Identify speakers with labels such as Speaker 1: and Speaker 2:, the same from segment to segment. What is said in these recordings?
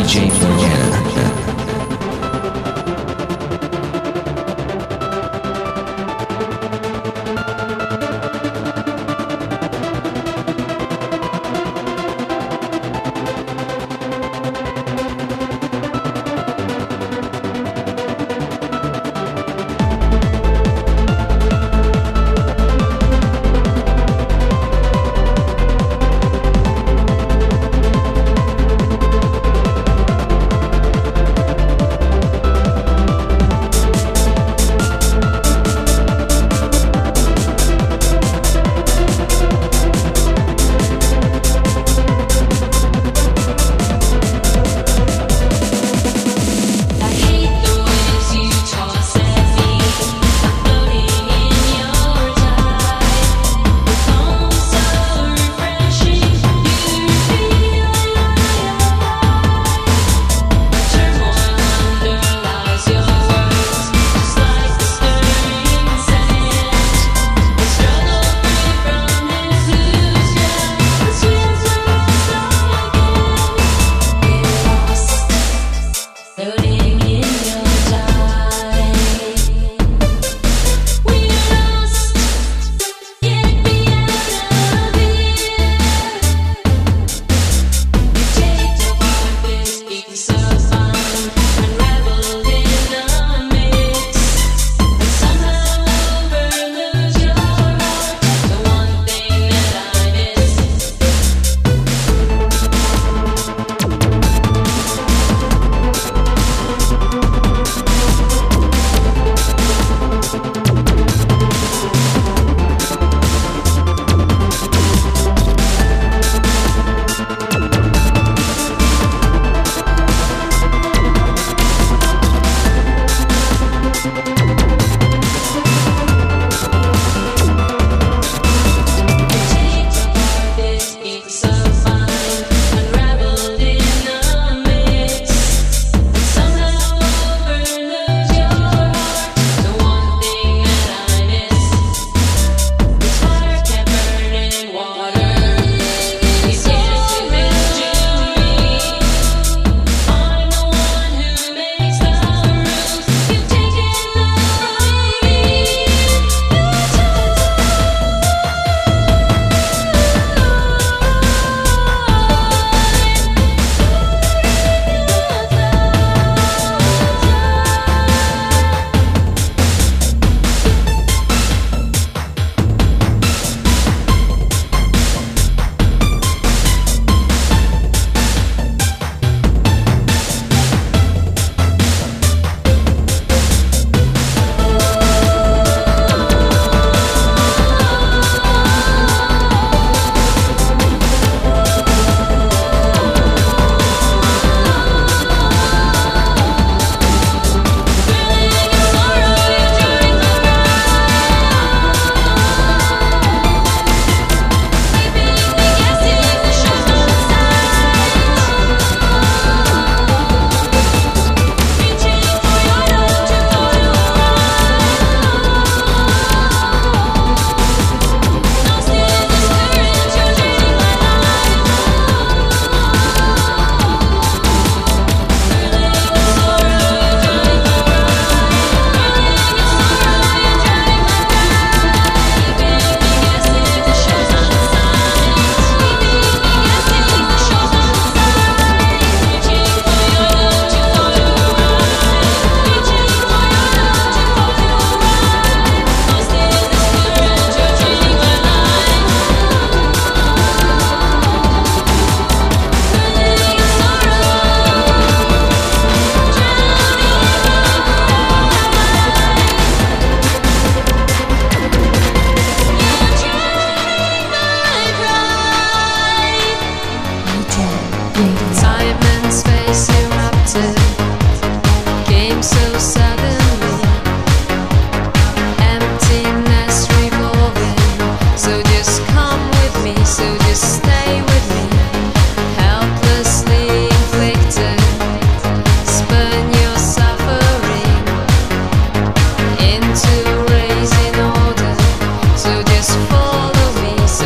Speaker 1: DJ Morgana.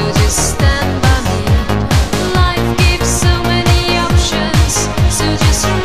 Speaker 2: So just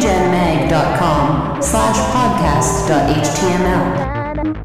Speaker 1: regenmag.com/podcast.html.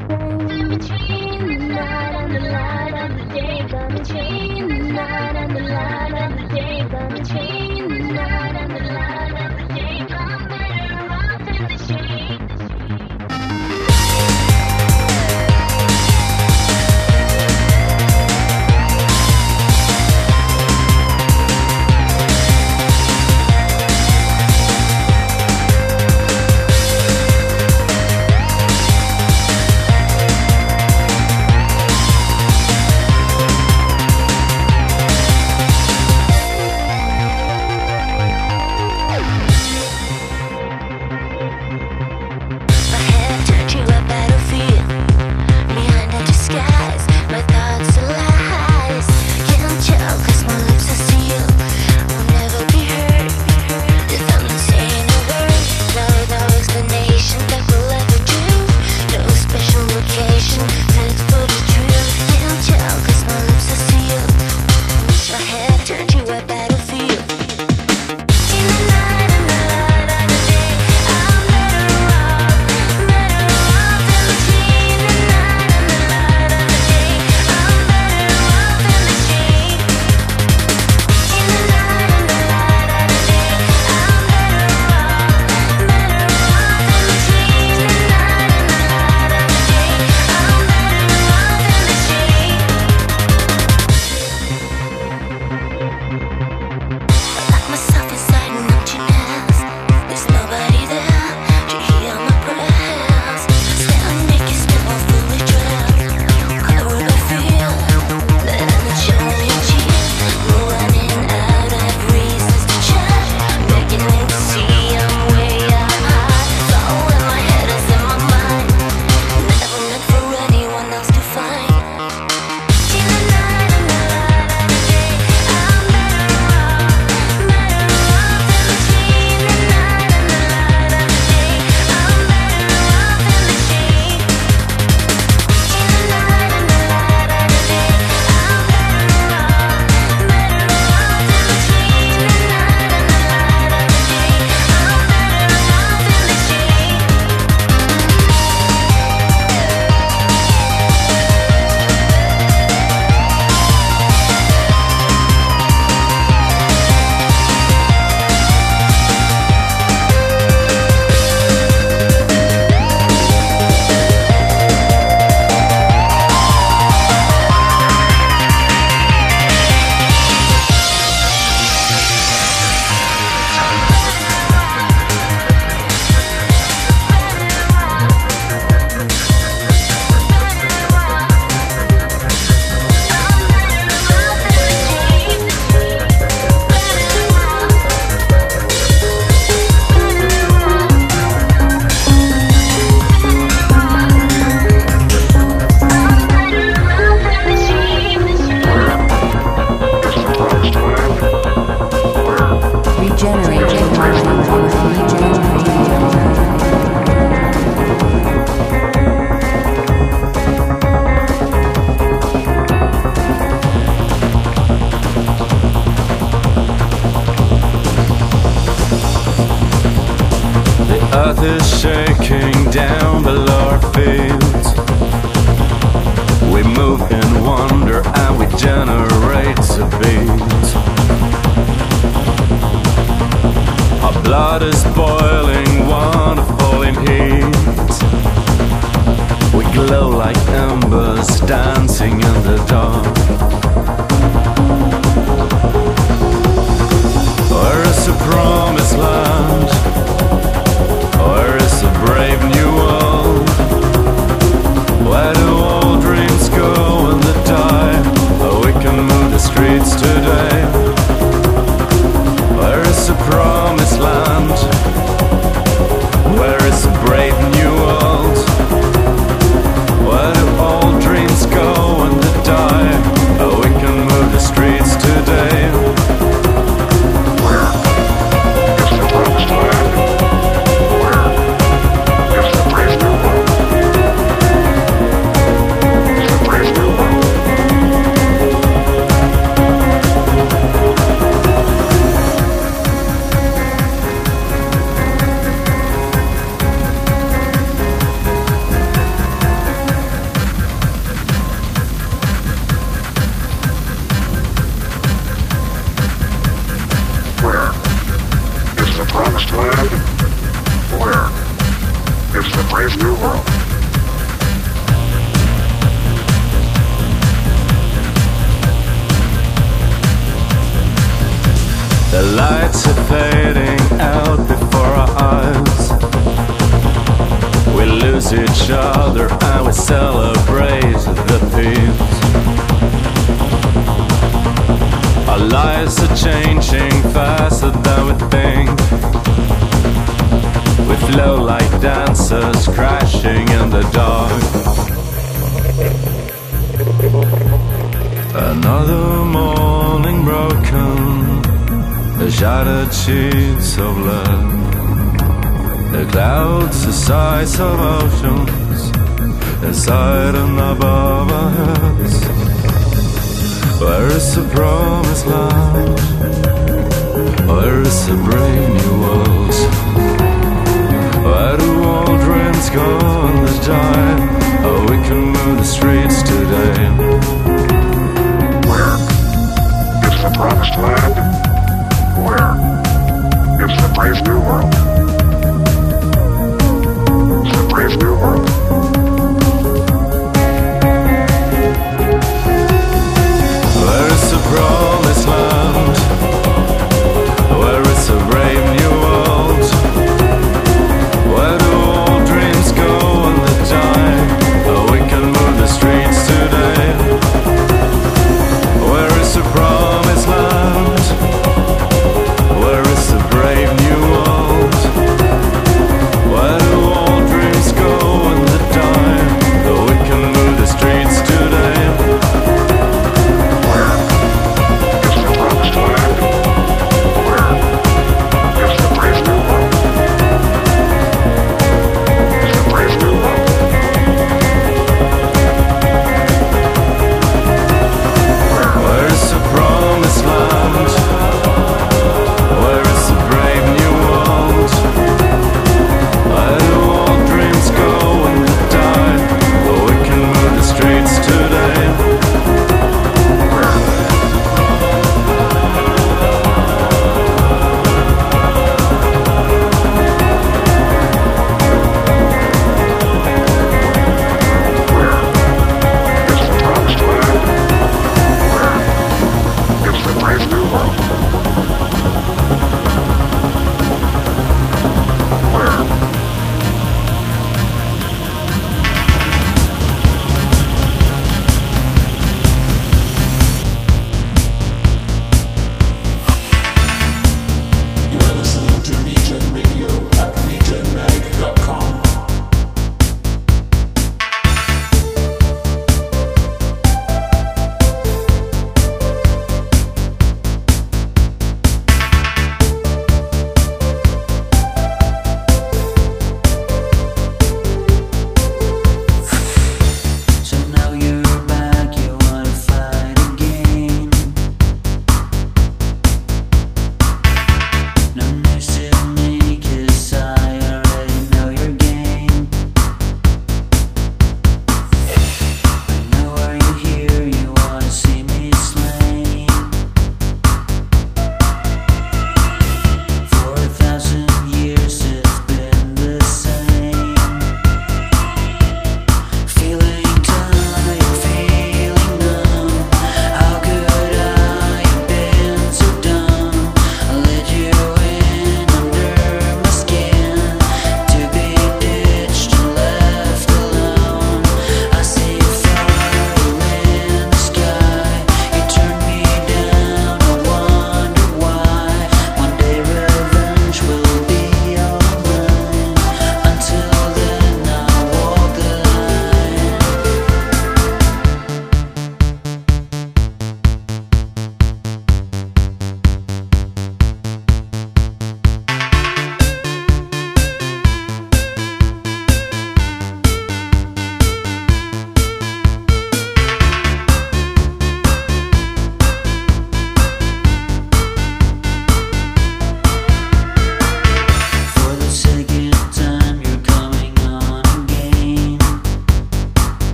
Speaker 2: earth is shaking down below our feet. We move in wonder and we generate a beat. Our blood is boiling, wonderful in heat. We glow like embers dancing in the dark. Where is a promised land? Where is a brave new world? Where do all dreams go when they die? Oh, we can move the streets today. Where is a promised land? Where is a brave new world? Where do all dreams go when they die? Oh, we can move the streets today.
Speaker 1: brave new world.
Speaker 2: The lights are fading out before our eyes. We lose each other and we celebrate the peace. Our lives are changing faster than we think. We flow like dancers crashing in the dark. Another morning broken, the shattered sheets of lead. The clouds the size of oceans, inside and above our heads. Where is the promised land? Where is the brave new world? Where do all dreams go in the dark? Oh, we can move the streets today.
Speaker 1: Where is the promised land? Where is the brave new world? The brave new world.
Speaker 2: Where is the promised land? Where is the brave new world?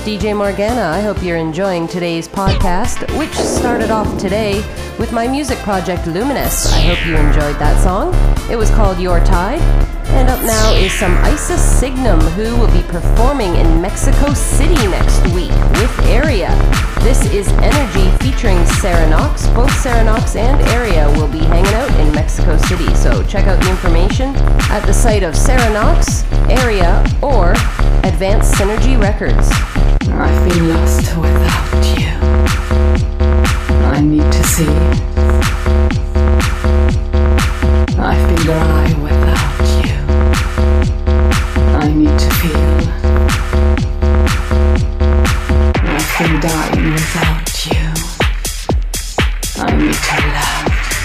Speaker 3: DJ Morgana. I hope you're enjoying today's podcast, which started off today with my music project Luminous. I hope you enjoyed that song. It was called Your Tide. And up now is some Isis Signum, who will be performing in Mexico City next week with Area. This is Energy featuring Serenox. Both Serenox and Area will be hanging out in Mexico City, so check out the information at the site of Serenox, Area, or Advanced Synergy Records.
Speaker 4: I've been lost without you. I need to see. I've been dry without you. I need to feel. I've been dying without you. I need to love.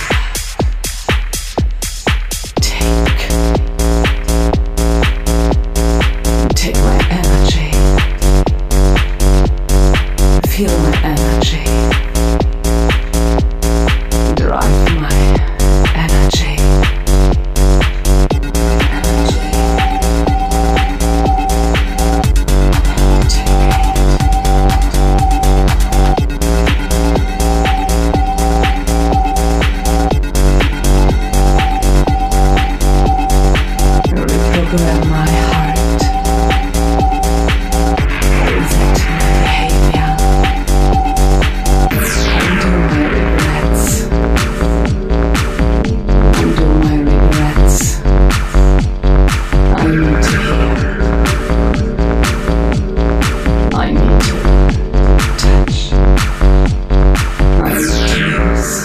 Speaker 4: Take my energy. Feel my energy. Drive my energy. Reprogram my heart. Reset my behavior. Undo my regrets. Undo my regrets. I need to hear. I need to touch. I need to use.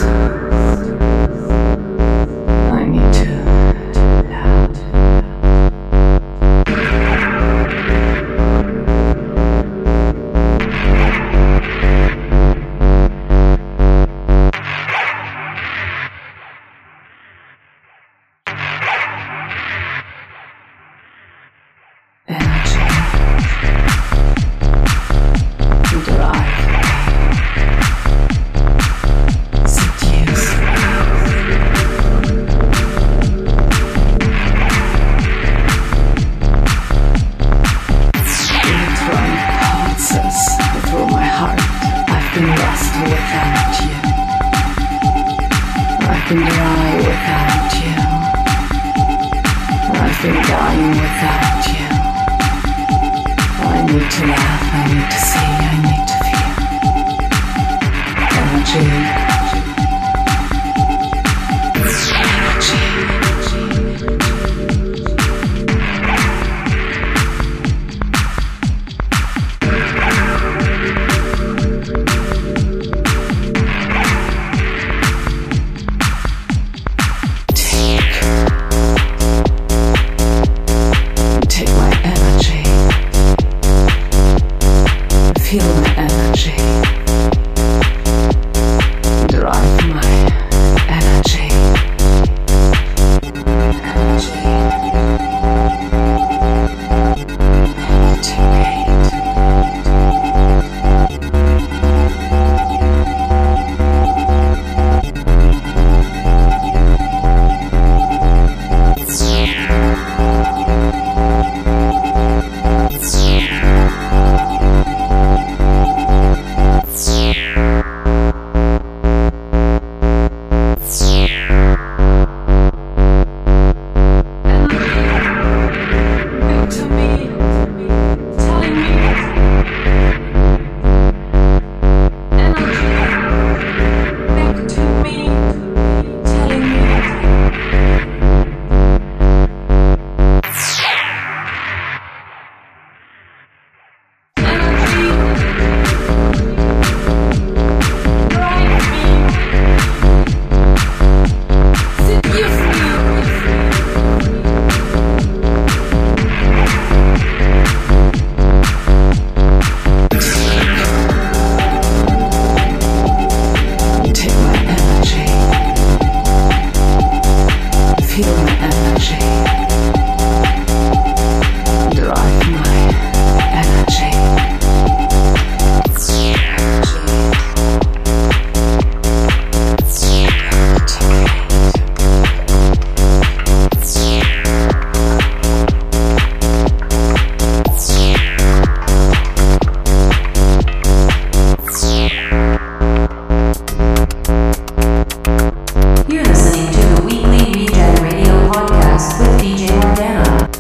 Speaker 4: I need to love. Energy. Drive. Seduce. Electronic pulses through my heart. I've been lost without you. I've been dry without you. I've been dying without you. I need to laugh, I need to see, I need to feel. Energy. Take my energy. Feel my energy. Drive my energy.
Speaker 5: Yeah.
Speaker 4: You're listening to the weekly Regen Radio podcast with DJ Morgana.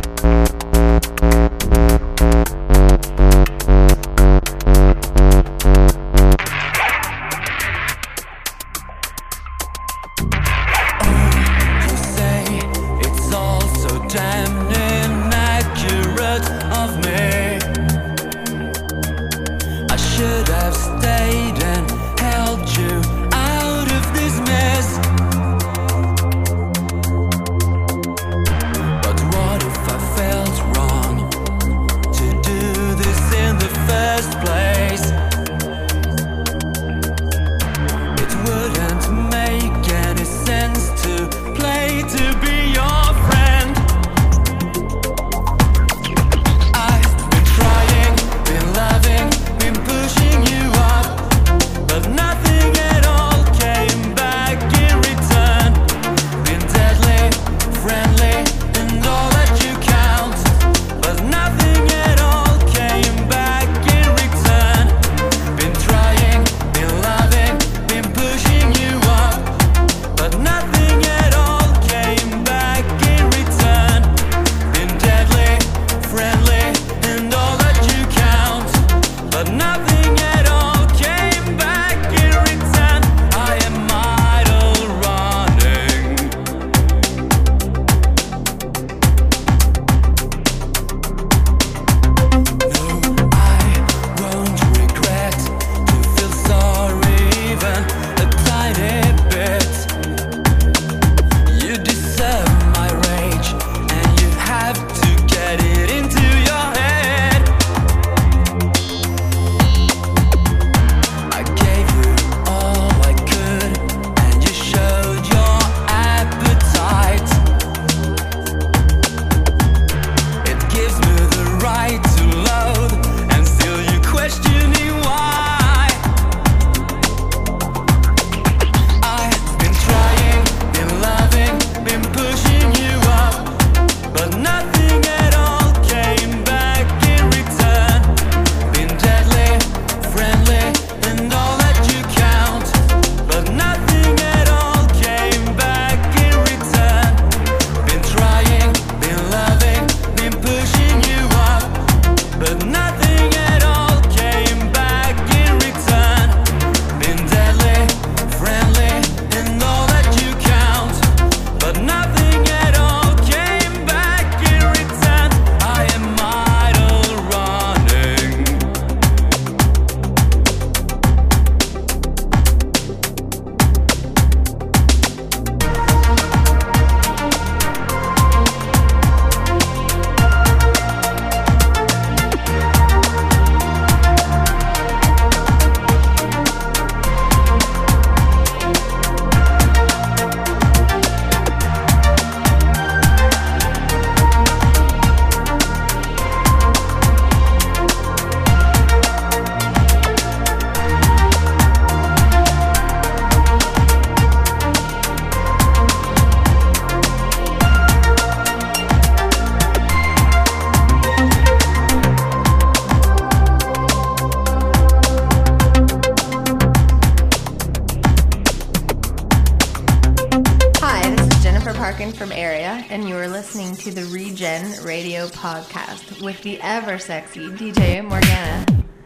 Speaker 5: From Area, and you are listening to the Regen Radio podcast with the ever sexy DJ Morgana.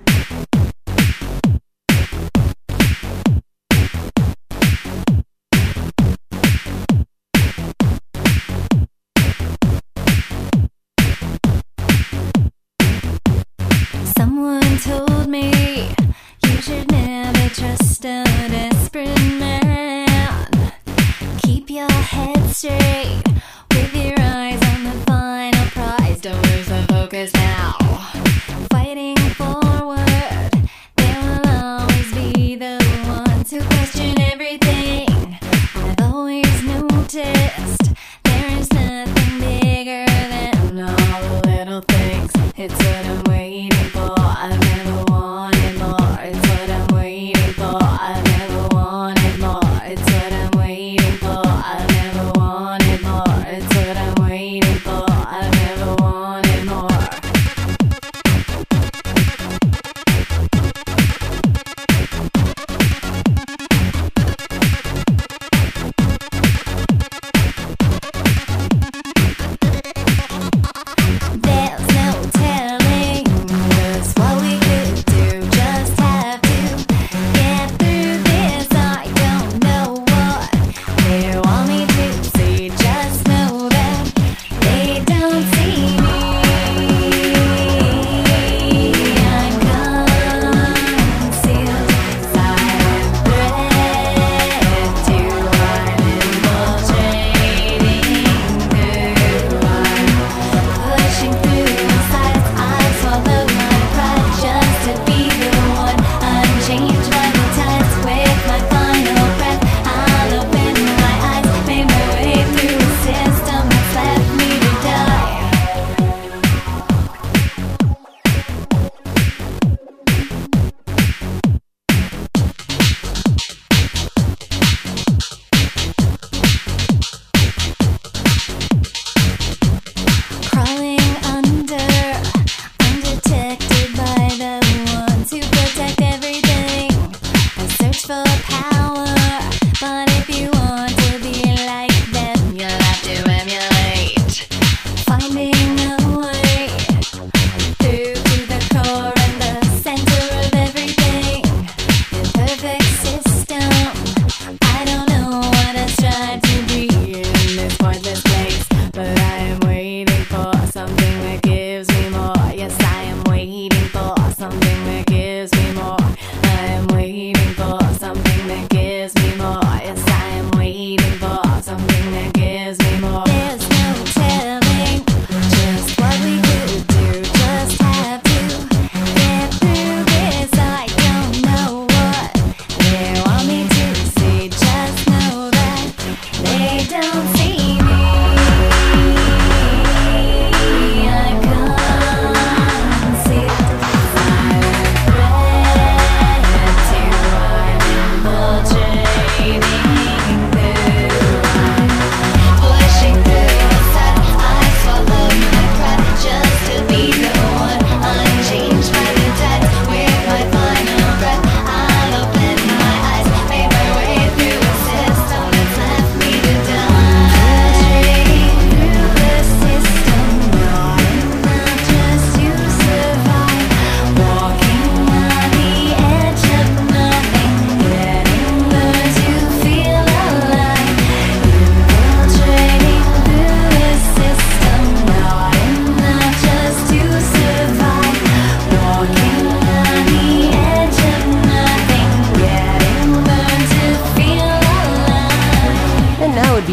Speaker 6: Someone told me you should never trust a desperate man. Keep your head straight with your eyes on the final prize. Don't lose the focus now. Fighting for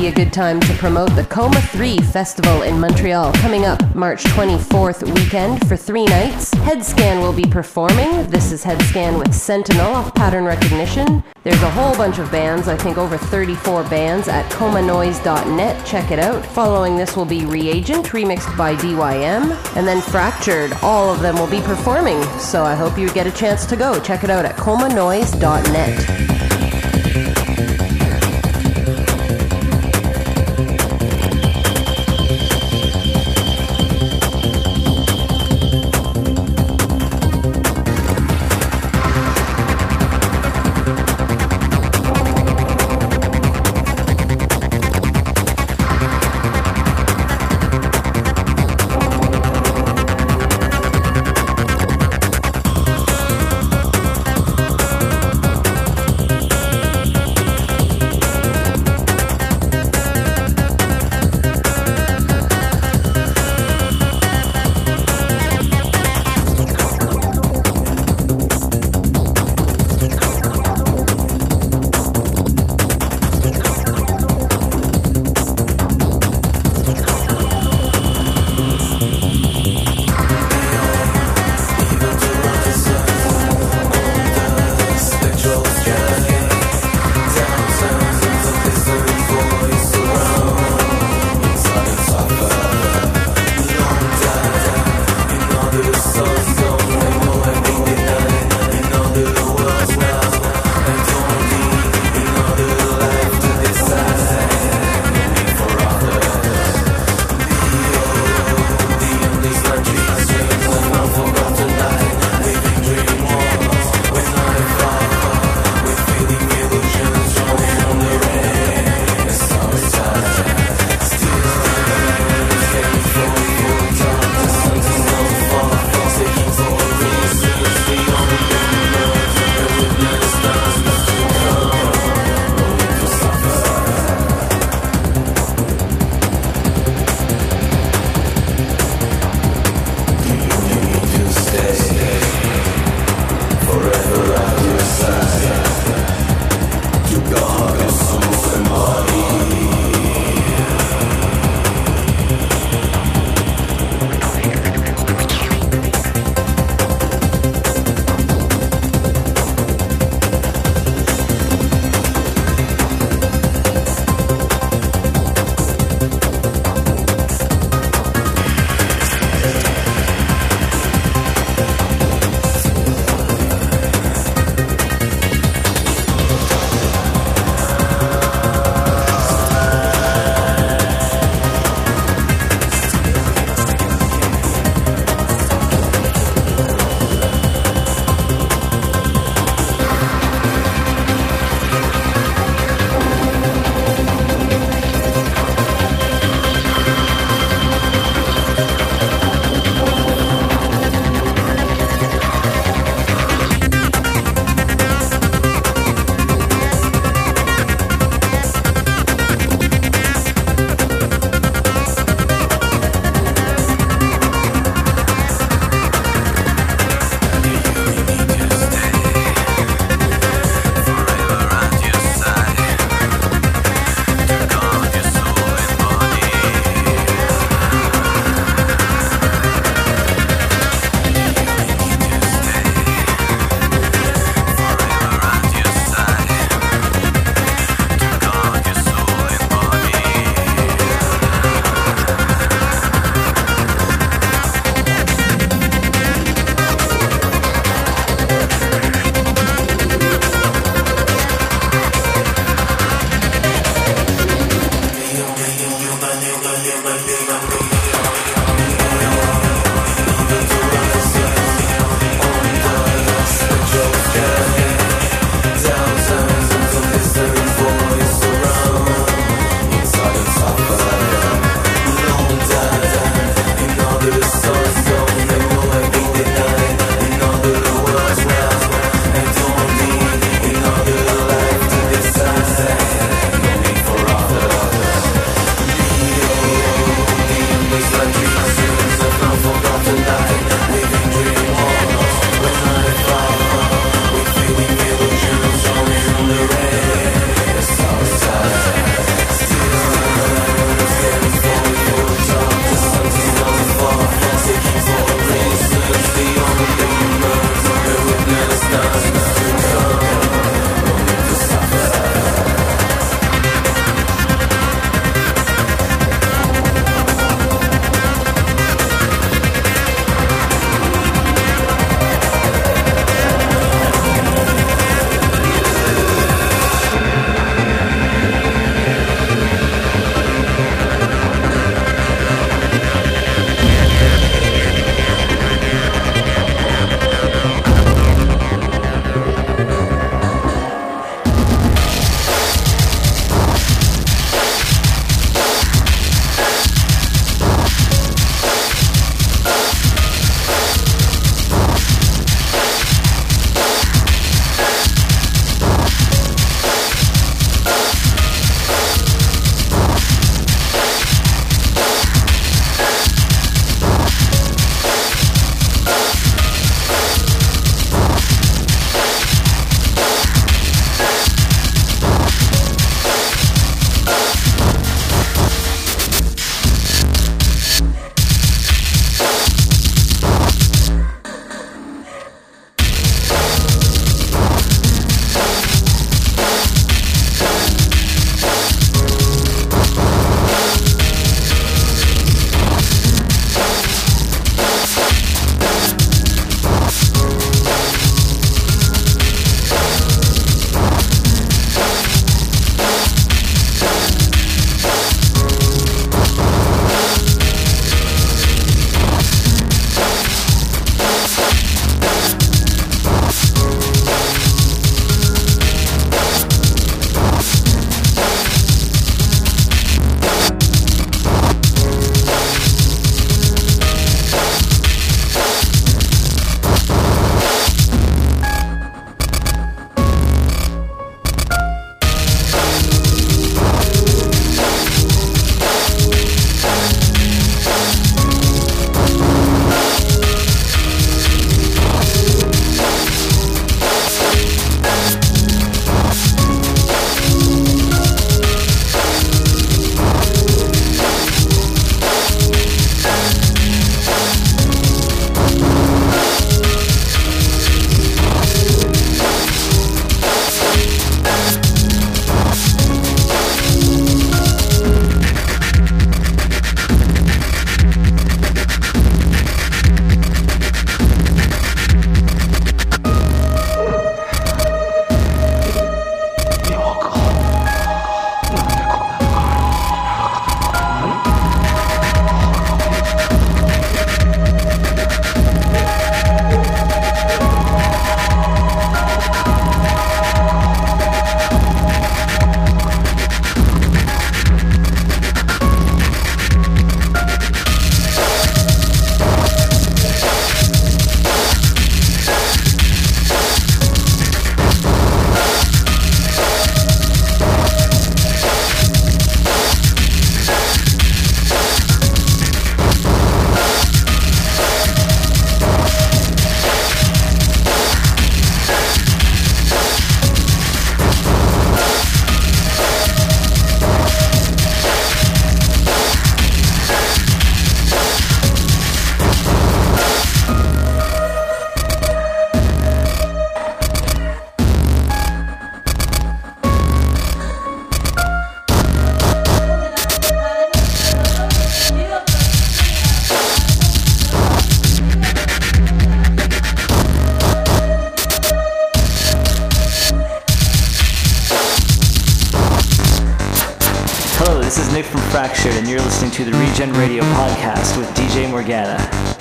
Speaker 3: be a good time to promote the Coma 3 Festival in Montreal coming up March 24th weekend for 3 nights. Headscan will be performing. This is Headscan with Sentinel off Pattern Recognition. There's a whole bunch of bands, I think over 34 bands at comanoise.net. Check it out. Following this will be Reagent, remixed by DYM, and then Fractured. All of them will be performing, so I hope you get a chance to go. Check it out at comanoise.net.
Speaker 7: Nick from Fractured, and you're listening to the Regen Radio Podcast with DJ Morgana.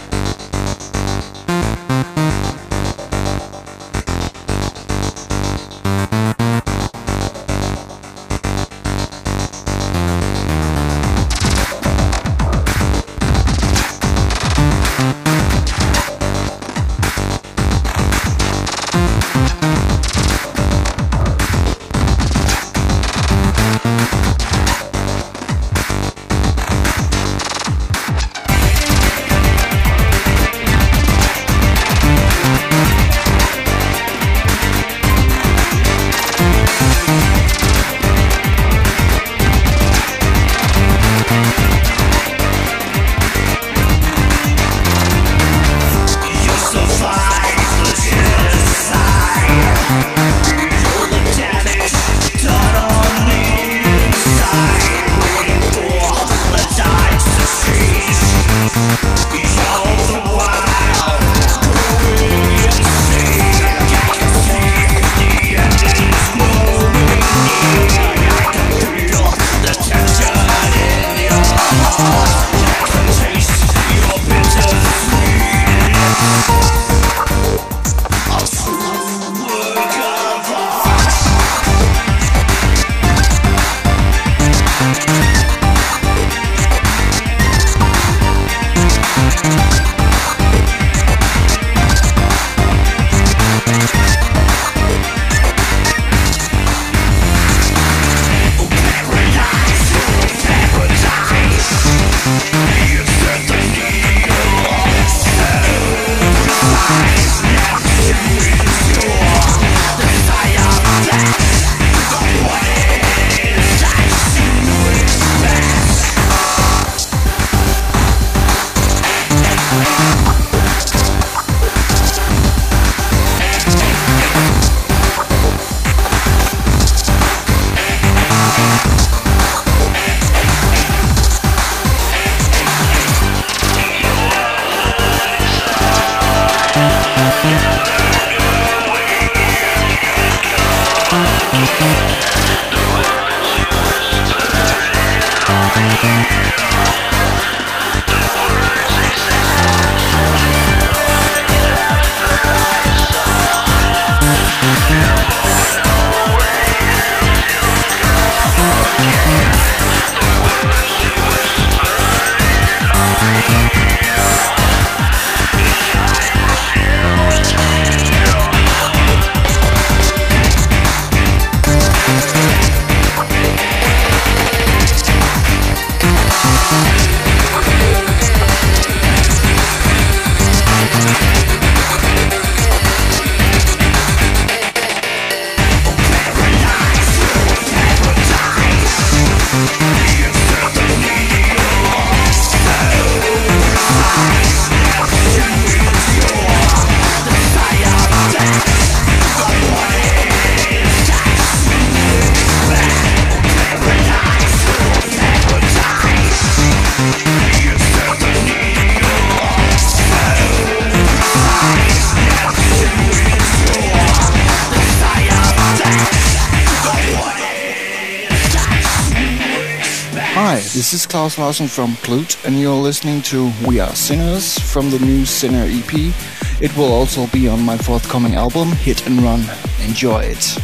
Speaker 8: This is Klaus Larsen from Plut, and you're listening to We Are Sinners from the new Sinner EP. It will also be on my forthcoming album, Hit and Run. Enjoy it.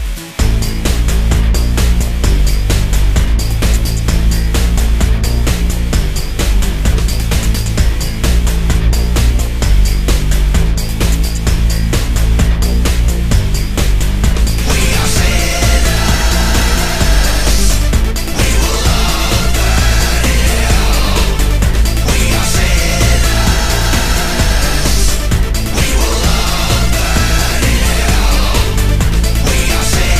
Speaker 9: We are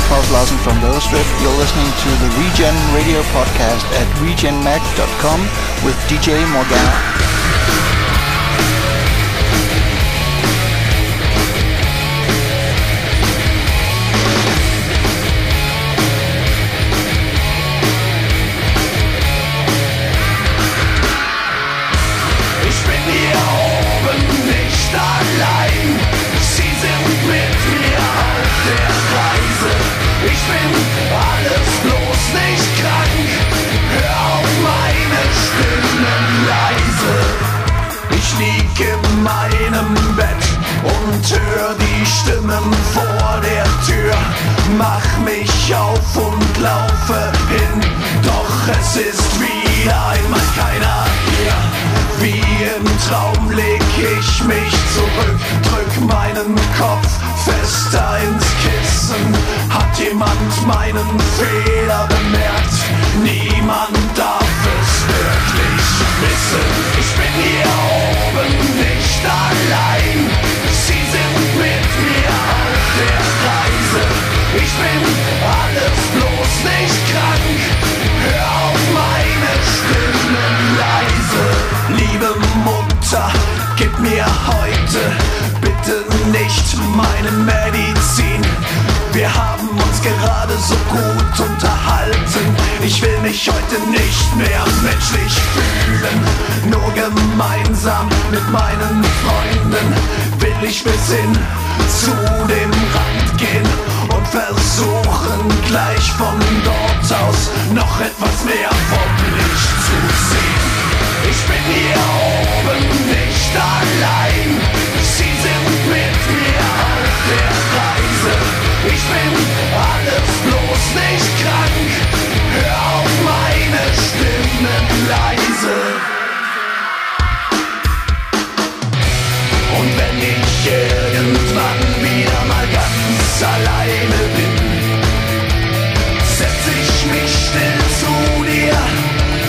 Speaker 8: Klaus Larsen from The Strip. You're listening to the Regen Radio Podcast at regenmag.com with DJ Morgana.
Speaker 2: Hör die Stimmen vor der Tür, mach mich auf und laufe hin, doch es ist wieder einmal keiner hier. Wie im Traum leg ich mich zurück, drück meinen Kopf fester ins Kissen. Hat jemand meinen Fehler bemerkt? Niemand darf es wirklich wissen. Ich bin hier oben nicht allein. Sie sind mit mir auf der Reise. Ich bin alles bloß nicht krank. Hör auf meine Stimmen leise. Liebe Mutter, gib mir heute bitte nicht meine Medizin. Wir haben uns gerade so gut unterhalten. Ich will mich heute nicht mehr menschlich fühlen. Nur gemeinsam mit meinen Freunden will ich bis hin zu dem Rand gehen und versuchen gleich von dort aus noch etwas mehr vom Licht zu sehen. Ich bin hier oben nicht allein. Sie sind mit mir auf der Reise. Ich bin alles bloß nicht krank. Hör auf meine Stimmen leise. Und wenn ich irgendwann wieder mal ganz alleine bin, setz ich mich still zu dir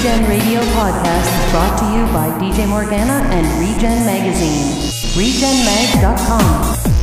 Speaker 3: Regen Radio Podcast is brought to you by DJ Morgana and Regen Magazine. RegenMag.com.